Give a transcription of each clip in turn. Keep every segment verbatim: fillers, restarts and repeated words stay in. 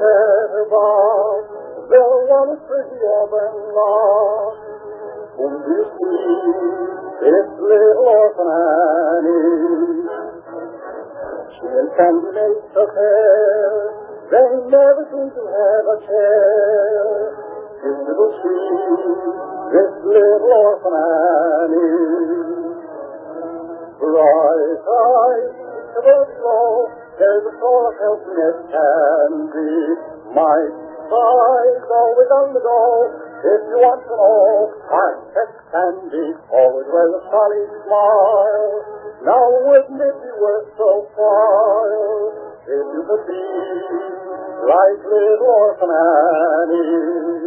Chatterbox, there was pretty Auburn whom do you see? It's little orphan Annie. She and candidates of hair, they never seem to have a care. This little she, this little orphan Annie. Bright eyes, above all, there's a sort of helpiness can be. My sighs always on the door. If you want to know, our pet candy always wears a solid smile. Now wouldn't it be worth so while if you could be like little orphan Annie?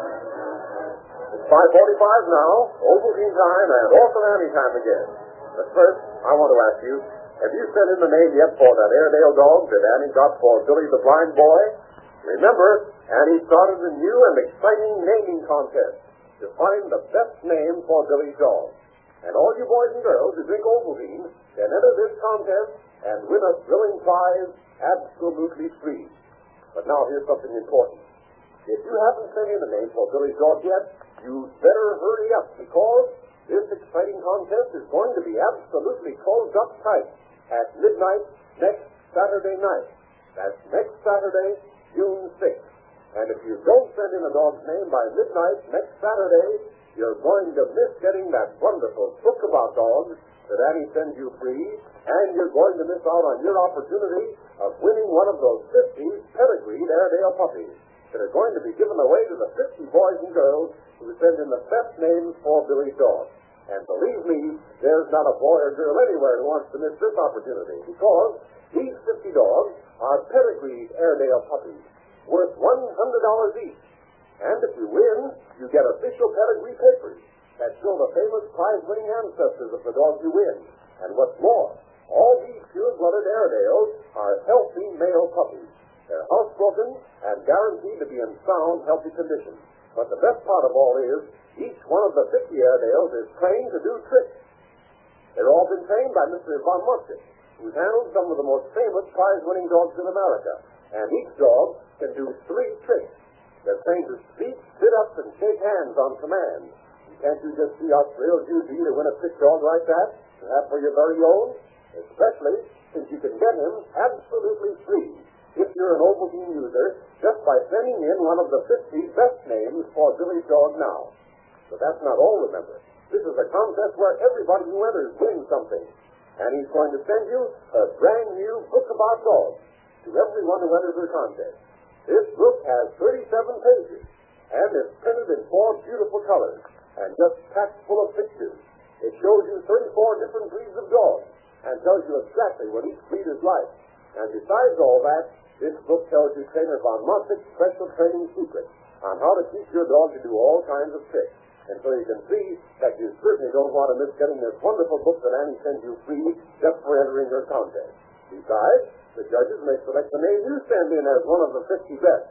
It's five forty-five now, Ovaltine time, and Orphan Annie time again. But first, I want to ask you, have you sent in the name yet for that Airedale dog that Annie got for Billy the Blind Boy? Remember, Annie started a new and exciting naming contest to find the best name for Billy's dog. And all you boys and girls who drink Ovaltine can enter this contest and win a thrilling prize absolutely free. But now here's something important. If you haven't sent in a name for Billy's dog yet, you'd better hurry up, because this exciting contest is going to be absolutely closed up tight at midnight next Saturday night. That's next Saturday, June sixth. And if you don't send in a dog's name by midnight next Saturday, you're going to miss getting that wonderful book about dogs that Annie sends you free, and you're going to miss out on your opportunity of winning one of those fifty pedigreed Airedale puppies that are going to be given away to the fifty boys and girls who send in the best names for Billy's dog. And believe me, there's not a boy or girl anywhere who wants to miss this opportunity, because these fifty dogs are pedigreed Airedale puppies, worth one hundred dollars each. And if you win, you get official pedigree papers that show the famous prize-winning ancestors of the dogs you win. And what's more, all these pure-blooded Airedales are healthy male puppies. They're housebroken and guaranteed to be in sound, healthy condition. But the best part of all is, each one of the fifty Airedales is trained to do tricks. They're all been trained by Mister Von Musket, who's handled some of the most famous prize-winning dogs in America. And each dog can do three tricks. They're trained to speak, sit up, and shake hands on command. Can't you just see how thrilled you'd be to win a trick dog like that, to have for your very own? Especially since you can get him absolutely free if you're an Ovaltine user, just by sending in one of the fifty best names for Billy's dog now. But that's not all, remember. This is a contest where everybody who enters wins something. And he's going to send you a brand new book about dogs to everyone who enters the contest. This book has thirty-seven pages, and is printed in four beautiful colors, and just packed full of pictures. It shows you thirty-four different breeds of dogs, and tells you exactly what each breed is like. And besides all that, this book tells you Trainer Von Musset's special training secrets on how to teach your dog to do all kinds of tricks. And so you can see that you certainly don't want to miss getting this wonderful book that Annie sends you free just for entering her contest. Besides, the judges may select the name you send in as one of the fifty best.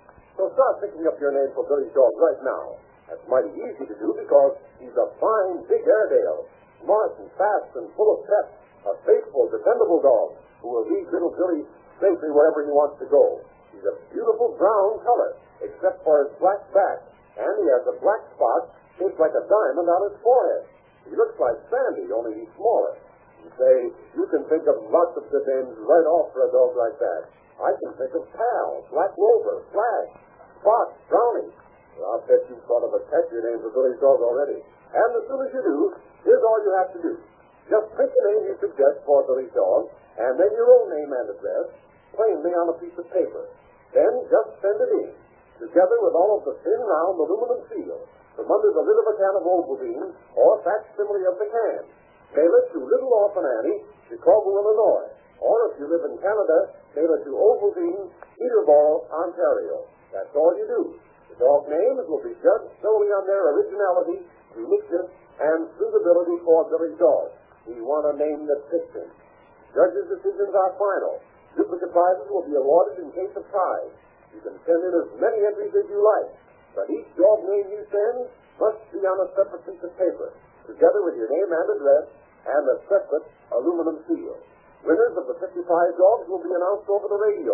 So start picking up your name for Billy's dog right now. That's mighty easy to do, because he's a fine, big Airedale, smart and fast and full of pep, a faithful, dependable dog who will lead little Billy safely wherever he wants to go. He's a beautiful brown color, except for his black back, and he has a black spot shaped like a diamond on his forehead. He looks like Sandy, only he's smaller. You say, you can think of lots of good names right off for a dog like that. I can think of Pal, Black Rover, Flag, Spot, Brownie. Well, I'll bet you've thought of a catchier name for Billy's dog already. And as soon as you do, here's all you have to do. Just print the name you suggest for Billy's dog, and then your own name and address, plainly on a piece of paper. Then just send it in, together with all of the thin, round aluminum seal, from under the lid of a can of Ovaltine, or facsimile of the can. Mail it to Little Orphan Annie, Chicago, Illinois. Or if you live in Canada, mail it to Ovaltine, Peterborough, Ontario. That's all you do. The dog names will be judged solely on their originality, uniqueness, and suitability for Billy's dog. We want a name that fits him. Judges' decisions are final. Duplicate prizes will be awarded in case of ties. You can send in as many entries as you like, but each dog name you send must be on a separate piece of paper, together with your name and address, and a separate aluminum seal. Winners of the fifty-five dogs will be announced over the radio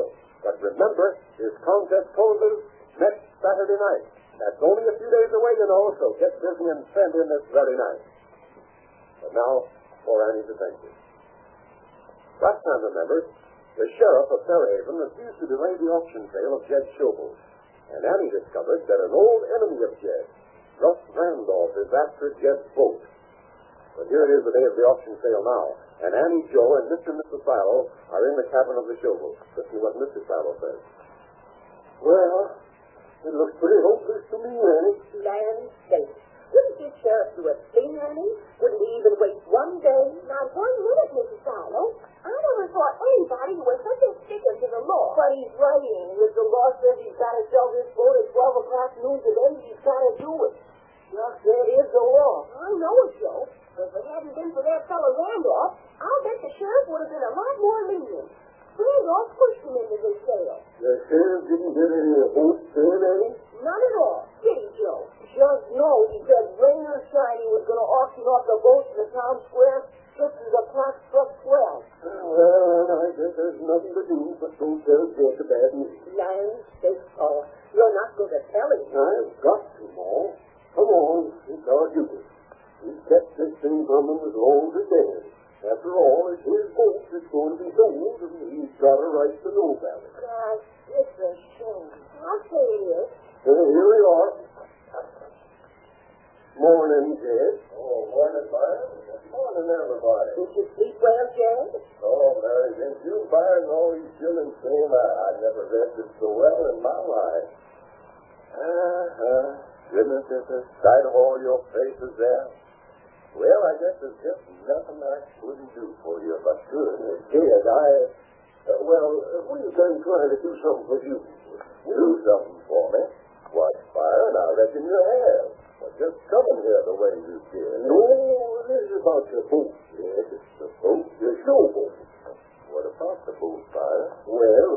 But remember, his contest closes next Saturday night. That's only a few days away, you know, so get busy and send in this very night. But now, for Annie's adventure. Last time, remember, the sheriff of Fairhaven refused to delay the auction sale of Jed's showboat. And Annie discovered that an old enemy of Jed, Russ Randolph, is after Jed's boat. But here it is the day of the auction sale now, and Annie, Joe, and Mister and Missus Farrell are in the cabin of the showboat. Let's see what Mister Farrell says. Well, it looks pretty hopeless to me, Annie. Land sakes. Wouldn't this sheriff do a thing, Annie? Wouldn't he even wait one day? Not one minute, Missus Farrell. I never thought anybody who was such a sticker to the law. But he's writing. If the law says he's got to sell this boat at twelve o'clock noon today, he's got to do it. Just that is the law. I know it, Joe. But if it hadn't been for that fellow Randolph, I'll bet the sheriff would have been a lot more lenient. Randolph pushed him into this sale. The sheriff didn't get any votes then, Annie? Not at all. Did he, Joe? Just know he said rain or shine he was going to auction off the boat in the town square just as the clock struck twelve. Well, I guess there's nothing to do but go tell Jed the bad news. Land sakes, Paul. You're not going to tell him. I've got to, Ma. Come on, it's our duty. We've kept this thing from him as long as it can. After all, it's his boat that's going to be sold, and he's got a right to know about it. Gosh, it's a shame. I'll say it is. Uh, here we are. Morning, Jed. Oh, morning, Byron. Morning, everybody. Did you sleep well, Jed? Oh, Mary, since you Byron always chilling same, I, I never rested so well in my life. Uh-huh. Goodness, at the sight of all your faces there. Well, I guess there's just nothing I couldn't do for you if I could. Uh, Jed, I... Uh, well, uh, we've been trying to do something for you. Do something for me. What, Byron? I reckon you have. Well, just coming here the way you did. No, this is about your boat, Jed. The boat, your showboat. What about the boat, Byron? Well,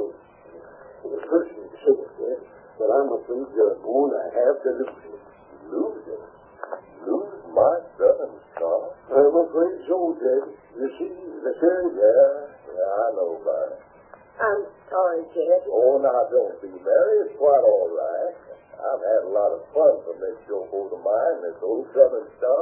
the first thing to say, Jed, but I'm afraid you're going to have to lose it. Lose it? Lose my Southern Star? I'm afraid so, Jed. You see, the sheriff... Yeah, yeah, I know, Byron. I'm sorry, Jed. Oh, now, don't be, Mary. It's quite all right. I've had a lot of fun from this showboat of mine, this old Southern Star.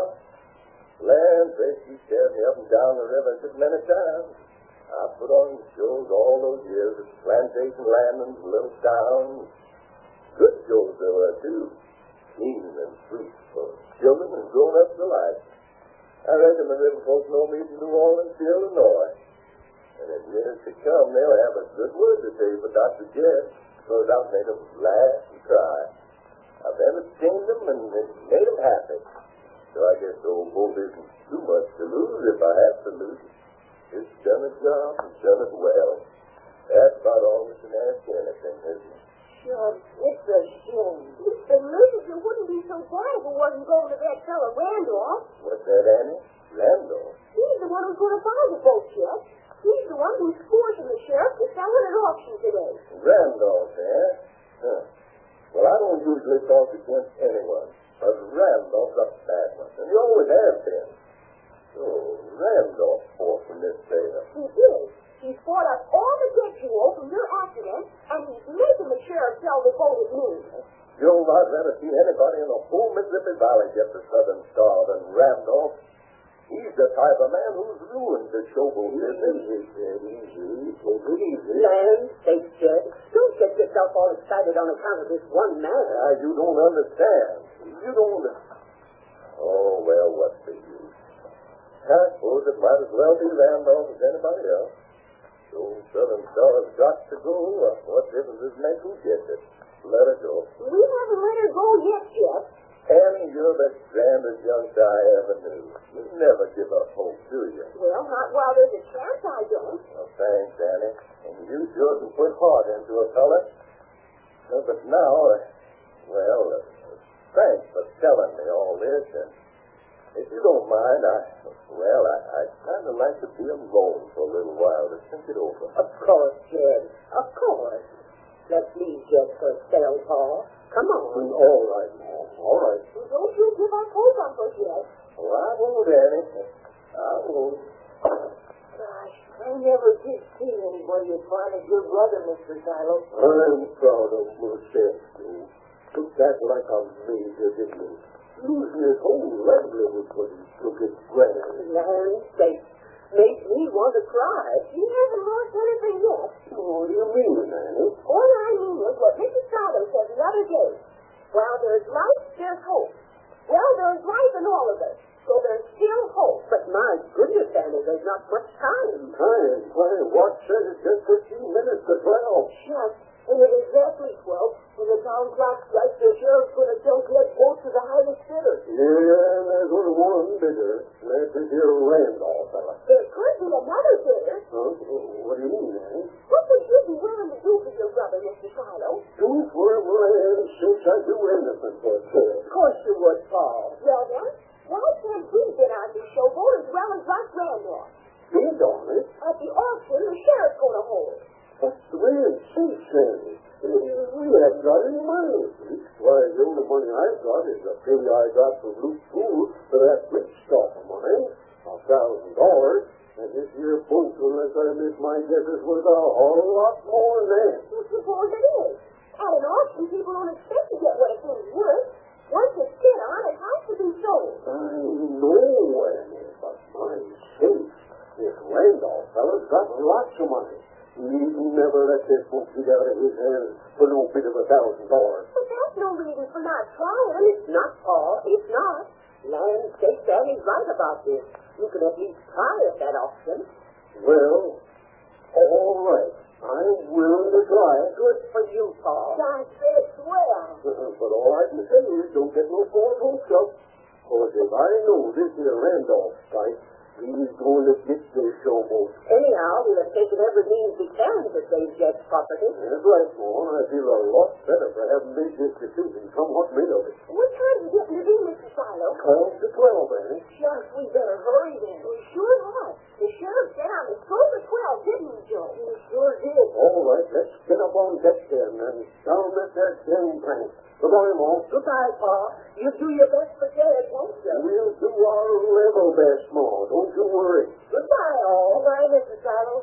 Land, they keep carrying me up and down the river just many times. I put on shows all those years at plantation landings, little towns. Good shows there were, too. Clean and sweet for children and grown-ups alike. I reckon the river folks know me from New Orleans to Illinois. And in years to come, they'll have a good word to say for Doctor Jed, because I've made them laugh and cry. I've entertained them and made them happy. So I guess the old boat isn't too much to lose if I have to lose it. It's done its job and done it well. That's about all we can ask anything, isn't it? Sure, it's a shame. Mister Lucas, it wouldn't be so bad if it wasn't going to that fellow Randolph. What's that, Annie? Randolph? He's the one who's going to buy the boat, Jeff. He's the one who's forcing the sheriff to sell it at auction today. Randolph, eh? Huh. Well, I don't usually talk against anyone, but Randolph's a bad one, and he always has been. So, Randolph fought from this sale. He did. He's bought up all the debt you owe from your accident, and he's making the sheriff sell the boat at noon. Joe, I'd rather see anybody in the whole Mississippi Valley get the Southern Star than Randolph. He's the type of man who's ruined the showboat business. Easy, take it easy. Land sakes, Jed. Don't get yourself all excited on account of this one man. Ah, you don't understand. You don't... Oh, well, what's the use? I suppose it might as well be Randolph as anybody else. The old Southern Star's got to go. What difference does it make who gets it? Let her go. We haven't let her go yet, Jeff. Annie, you're the grandest youngster I ever knew. You never give up hope, do you? Well, not while there's a chance I don't. Well, thanks, Annie. And you sure can put heart into a fella. No, but now, uh, well, uh, thanks for telling me all this. And if you don't mind, I, well, I, I'd kind of like to be alone for a little while to think it over. Of course, Jed. Of course. Let's leave Jed for a spell, Paul. Come on. All right, Mom. All right. Well, don't you give up hope, Uncle Jeff. Well, I won't, Annie. I won't. Gosh, I never did see anybody as fine as your brother, Mister Shiloh. I'm proud of myself, too. Took that like a major, didn't he? Losing his whole livelihood when he took it grand. Land sakes. Makes me want to cry. He hasn't lost anything yet. What do you mean, Annie? All I mean is what Missus Shiloh said the other day. While there's life, there's hope. Well, there's life in all of us, so there's still hope. But my goodness, Annie, there's not much time. Time, time. What said it's just fifteen minutes to twelve? Just, and at exactly twelve, when the town clock strikes, the sheriff's going to tell Ted both to the highest bidder. Yeah, and there's only one bidder. That's this here Randolph fella. There could be another bidder. Huh? What do you mean, Annie? What would you be willing to do for your brother, Mister Shiloh? Do for him, land sakes, I'd do anything for Ted. Of course you would, Paul. Well, then, why can't we bid on this showboat as well as Russ Randolph? Bid on it? At the auction the sheriff's going to hold. That's the way it seems, Sandy. We haven't got any money. Why, the only money I've got is the pay I got from Luke Poole for that rich stuff of mine, a thousand dollars. And this here boat, unless I miss my guesses, was a whole lot more than that. Well, suppose it is. At an auction, people don't expect to get what a thing's worth. Once it's bid on, it has to be sold. I know, Annie, but my sakes, this Randolph fellow's got lots of money. He'd never let this book get out of his hands for no bit of a thousand dollars. But that's no reason for not trying. It's not, Paul. It's not. Land sakes, Annie's right about this. You can at least try at that auction. Well, all right. I'm willing to try it. Good for you, Paul. I said swell. But all I can say is don't get no false hopes up. Because if I know this here Randolph type, he's going to get this showboat. Anyhow, we have taken every means we can to save Jed's property. That's right, Vaughn. I feel a lot better for having made this decision, come what may of it. What time you getting to do, Mister Shiloh? Twelve to twelve, Annie. Shucks, we better hurry then. We sure have. The sheriff said on the stroke of twelve, didn't he, Joe? He sure did. All right, let's get up on deck then and down at that gang plank. Goodbye, Mom. Goodbye, Paul. You do your best for Jed, won't you? We'll do our level best, Mom. Don't you worry. Goodbye, all. Goodbye, Mister Shiloh.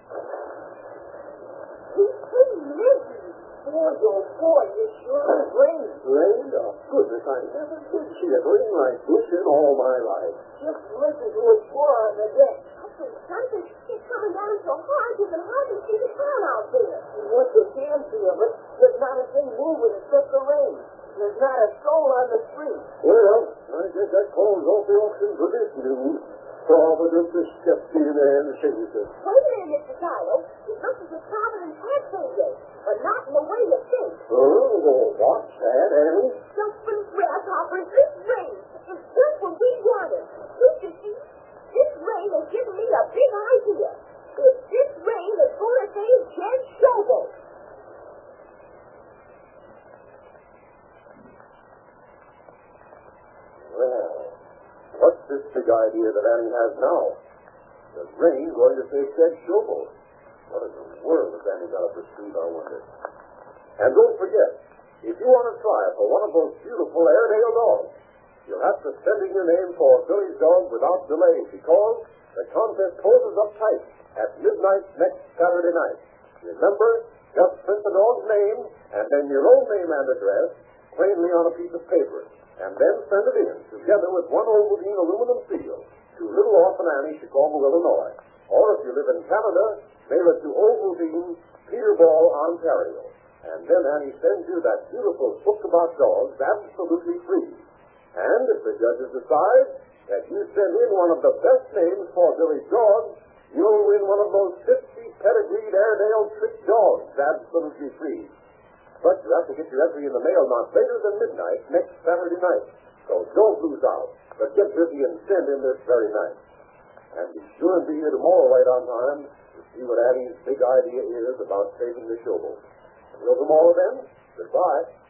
He's pretty lazy. Boy, oh boy, you sure is rain. Rain? Oh, goodness, I never did see it rain like this in all my life. Just listen to it pour on the deck. I think something is coming down so hard you can hardly see the town out there. And what you can see of it, there's not a thing moving except the rain. There's not a soul on the street. Well, I guess that calls off the auction for this news. Providence has stepped in and saved us. Wait a minute, Mister Shiloh. It looks as if Providence has saved us, but not in the way you think. Oh, well, what's that, Annie? Jumping grasshoppers, this rain is just what we wanted. Don't you see? This rain has given me a big idea. It's this rain that's going to save Jed's showboat. Well, what's this big idea that Annie has now? The rain going to save Jed's showboat. What in the world has Annie got up her sleeve, I wonder? And don't forget, if you want to try for one of those beautiful Airedale dogs, you'll have to send in your name for Billy's dog without delay, because the contest closes up tight at midnight next Saturday night. Remember, just print the dog's name and then your own name and address plainly on a piece of paper, and then send it in together with one Ovaltine aluminum seal to Little Orphan Annie, Chicago, Illinois. Or if you live in Canada, mail it to Ovaltine, Peterborough, Ontario. And then Annie sends you that beautiful book about dogs absolutely free. And if the judges decide that you send in one of the best names for Billy's dog, you'll win one of those fifty pedigreed Airedale trick dogs absolutely free. But you have to get your entry in the mail not later than midnight next Saturday night. So don't lose out, but get busy and send in this very night. And be sure and be here tomorrow right on time to see what Annie's big idea is about saving the showboat. Until tomorrow then, goodbye.